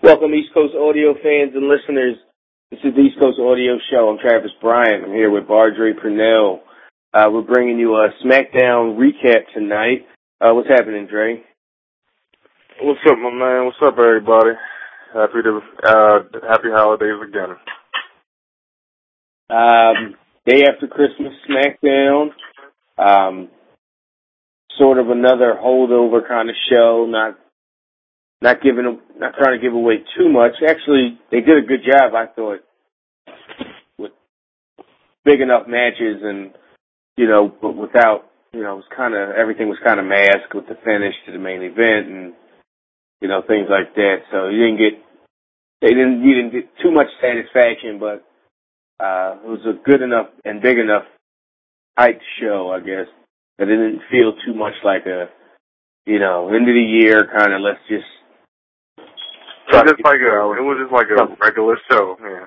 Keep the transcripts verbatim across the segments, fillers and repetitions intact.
Welcome, East Coast Audio fans and listeners. This is the East Coast Audio Show. I'm Travis Bryant. I'm here with Bardre Purnell. Uh, we're bringing you a SmackDown recap tonight. Uh, what's happening, Dre? What's up, my man? What's up, everybody? Happy to uh, happy holidays again. Um, day after Christmas SmackDown. Um, sort of another holdover kind of show. Not not giving, not trying to give away too much. Actually, they did a good job, I thought, with big enough matches and, you know, but without, you know, it was kind of, everything was kind of masked with the finish to the main event and, you know, things like that. So you didn't get, they didn't, you didn't get too much satisfaction, but, uh, it was a good enough and big enough hyped show, I guess, that it didn't feel too much like a, you know, end of the year kind of, let's just, It was just like a, it was just like a regular show, yeah.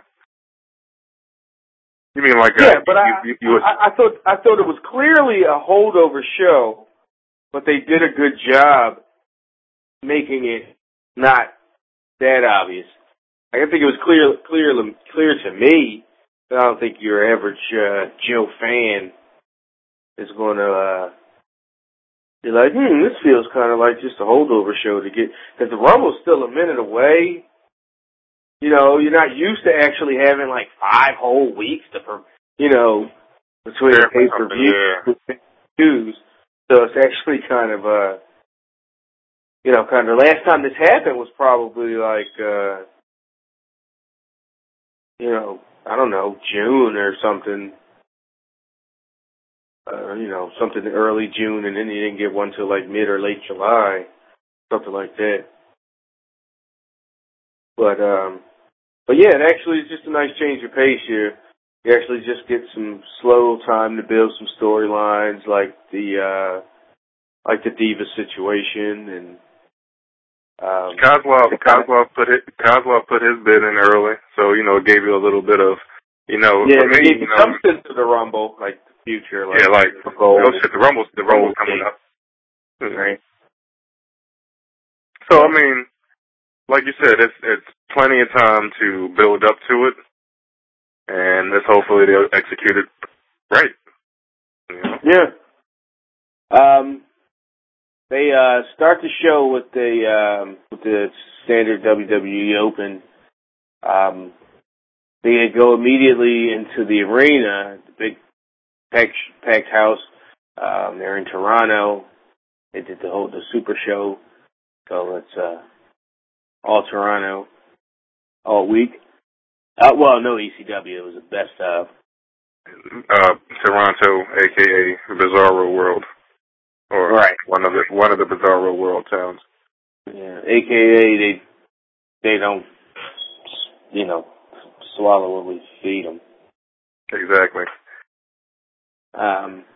You mean like yeah, a, but you, I, you, you, I, I thought I thought it was clearly a holdover show, but they did a good job making it not that obvious. I think it was clear, clear, clear to me. But I don't think your average uh, Joe fan is going to uh, be like, hmm, this feels kind of like just a holdover show to get, because the Rumble's still a minute away. You know, you're not used to actually having like five whole weeks to, you know, between the pay-per-view yeah. So it's actually kind of, uh, you know, kind of, the last time this happened was probably like, uh, you know, I don't know, June or something. Uh, you know, something early June, and then you didn't get one till like mid or late July, something like that. But, um, but yeah, it actually is just a nice change of pace here. You actually just get some slow time to build some storylines, like the, uh, like the Diva situation, and um, Kozlov, Kozlov put it, Kozlov put his bid in early, so you know it gave you a little bit of, you know, yeah, for me, they gave you know, substance to the Rumble, like the future, like yeah, like the goal. oh shit, the Rumble's the Rumble's coming up, Right. So I mean, like you said, it's it's plenty of time to build up to it, and let's hopefully they'll execute it right. You know? Yeah. Um, they uh, start the show with the um, with the standard W W E Open. Um, they go immediately into the arena, the big packed, packed house. Um, they're in Toronto. They did the whole the Super Show, so it's uh, all Toronto all week. Uh, well, no E C W. It was the best of. Uh, Toronto, aka Bizarro World, or Right. one of the one of the Bizarro World towns. Yeah, A K A they they don't, you know, swallow what we feed them. Exactly. Um,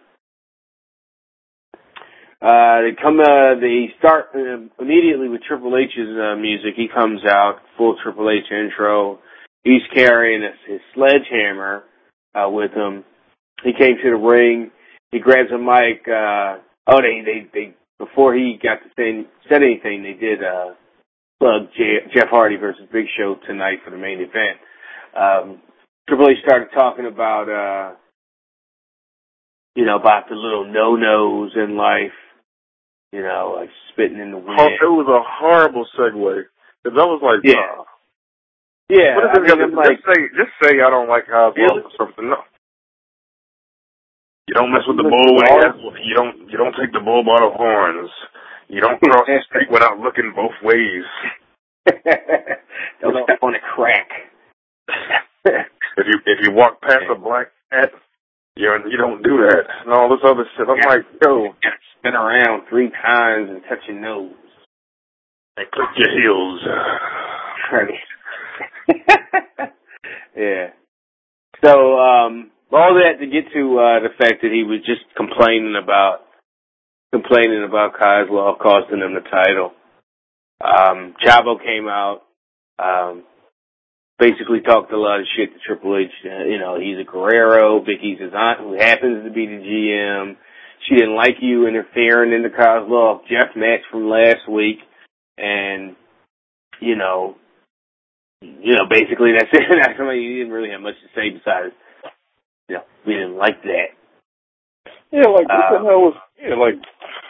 uh, they come. Uh, they start uh, immediately with Triple H's uh, music. He comes out full Triple H intro. He's carrying his, his sledgehammer uh, with him. He came to the ring. He grabs a mic. Uh, oh, they they they before he got to say said anything, they did uh, plug J- Jeff Hardy versus Big Show tonight for the main event. Um, Triple H started talking about, uh, you know, about the little no-nos in life, you know, like spitting in the wind. It was a horrible segue. Because I was like, yeah. oh. Yeah, What is I this mean, I'm just like, say, just say I don't like Kozlov really? or something. No. You don't mess with the bull when he has, you don't, you don't take the bull by the horns. You don't cross the street without looking both ways. Don't step on a crack. if you, if you walk past a black cat, You're, you don't do that and all this other shit. I'm like, yo. Spin around three times and touch your nose. And click your heels. Yeah. So, um, all that to get to uh, the fact that he was just complaining about complaining about Kozlov costing him the title. Um, Chavo came out, um, basically talked a lot of shit to Triple H. Uh, you know, he's a Guerrero. Vicky's his aunt, who happens to be the G M. She didn't like you interfering in the Kozlov Jeff match from last week, and you know, you know, basically that's it. That's somebody he didn't really have much to say besides, you know, we didn't like that. Yeah, like, what uh, the hell was, yeah, like,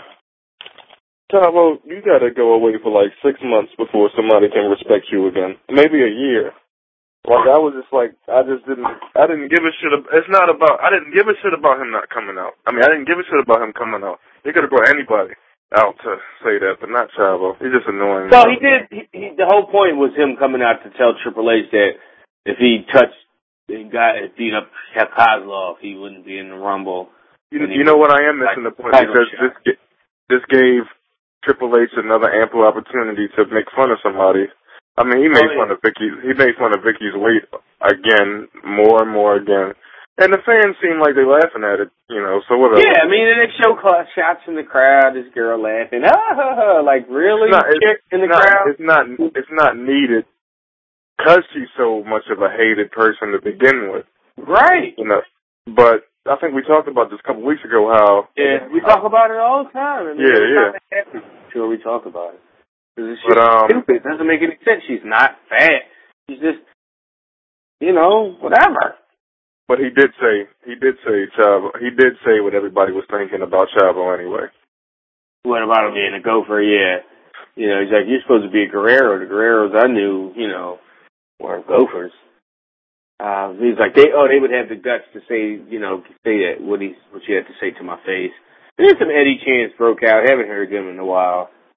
Chavo, you gotta go away for like six months before somebody can respect you again. Maybe a year. Like, I was just like, I just didn't, I didn't give a shit, ab- it's not about, I didn't give a shit about him not coming out. I mean, I didn't give a shit about him coming out. They could have brought anybody out to say that, but not Chavo. He's just annoying. So he did, he, he, the whole point was him coming out to tell Triple H that if he touched, he got beat up Kozlov, he wouldn't be in the Rumble. You, you know what, I am missing the point, because this, this gave Triple H another ample opportunity to make fun of somebody. I mean, he made oh, yeah. fun of Vicky. He made fun of Vicky's weight again, more and more again, and the fans seem like they're laughing at it. You know, so whatever. Yeah, I mean, and they show shots in the crowd. This girl laughing, ah, ha, ha, like really, it's not, it's, in the not, crowd. It's not. It's not needed because she's so much of a hated person to begin with. Right. You know, but I think we talked about this a couple weeks ago. How yeah, we talk about it all the time. I mean, yeah, yeah. Happy. Sure, we talk about it. Because it's but, um, stupid. It doesn't make any sense. She's not fat. She's just, you know, whatever. But he did say, he did say Chavo, he did say what everybody was thinking about Chavo anyway. What about him being a gopher? Yeah. You know, he's like, you're supposed to be a Guerrero. The Guerreros I knew, you know, were gophers. Uh, he's like, they, oh, they would have the guts to say, you know, say that, what he, what you had to say to my face. And then some Eddie chants broke out. I haven't heard them in a while.